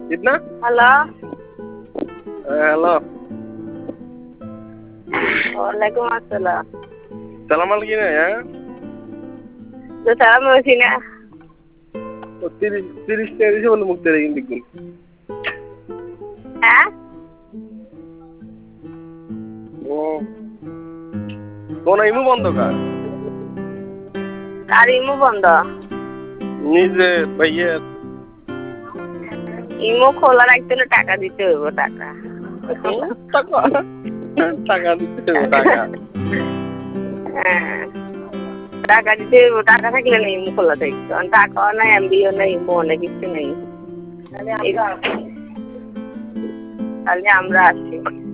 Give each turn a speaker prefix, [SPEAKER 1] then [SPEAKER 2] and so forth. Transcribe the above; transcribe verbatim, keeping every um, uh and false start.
[SPEAKER 1] Idna?
[SPEAKER 2] Hello?
[SPEAKER 1] Uh, hello.
[SPEAKER 2] Waalaikum assalam.
[SPEAKER 1] Salam alaikum ya.
[SPEAKER 2] तो सारा machine है
[SPEAKER 1] तो तीस तीस तेरी से बोलो मुक्ते रहेंगे बिल्कुल
[SPEAKER 2] हैं
[SPEAKER 1] वो कौन है इमु बंदो का
[SPEAKER 2] कारिमु बंद
[SPEAKER 1] नीचे भैया
[SPEAKER 2] इमो खोला रखते ना टाका दीते हो वो टाका
[SPEAKER 1] टाका टाका दीते हो टाका
[SPEAKER 2] টাকা দিতে টাকা থাকলে নেই ইমো খোলা থাকতো টাকাও নাই এমবিও নাই ইমো অনেক কিছু নেই তাহলে আমরা আসি